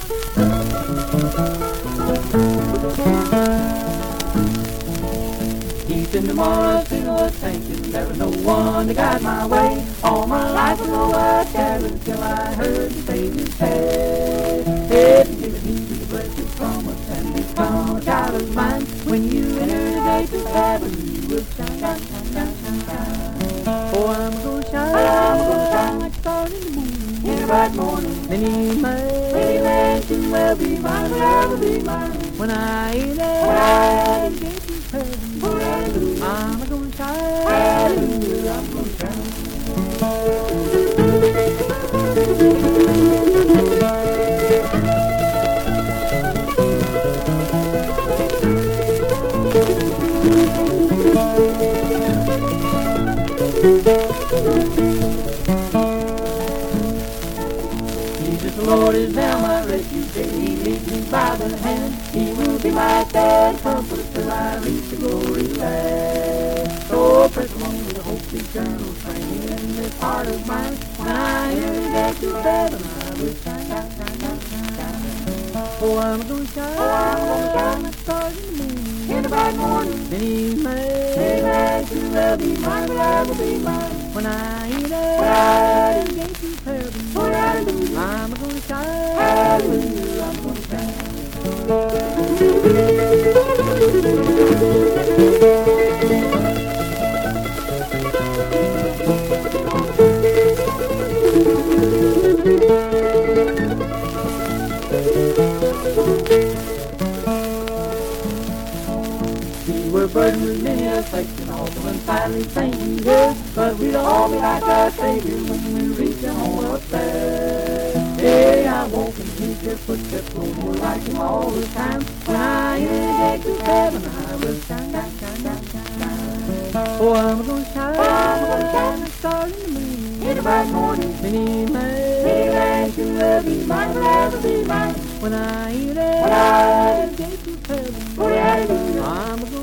Deep in tomorrow, still I was thinking there was no one to guide my way. All my life I know I carried till I heard the Savior say, "Hey, give it me the blessed promise, and become a child of mine. When you enter the gates of heaven, you will shine, shine, shine, shine, shine, shine. Oh, I'm gonna shine like a star in the moon, in the bright morning. Many men can well be mine, forever be mine. When I enter the gates of heaven, hallelujah, I'm gonna shine, hallelujah, I'm gonna shine." Jesus the Lord is now my refuge, He leads me by the hand. He will be my stead comfort till I reach the glory land. So press along with the hope eternal, strength in this heart of mine. When I hear the gates of heaven, I will shine, shine, shine, shine, shine. Oh, I'm gonna shine like stars in the moon, in the bright morning. Many men can well be mine, forever be mine. When I enter the gates of heaven, hallelujah, I'm gonna shine, hallelujah, I'm gonna shine. We were burdened with many afflictions, awful and finally thanking good. But we'll all be like our Savior when we reach the home up there. Hey, I won't keep your footsteps, no more like Him all the time. When I hear the gates of heaven, I will shine, shine, shine, shine, shine. Oh, I'm gonna shine like stars in the moon, in the bright morning. Many men can well be mine, forever be mine. When I enter the gates of heaven, hallelujah, I'm gonna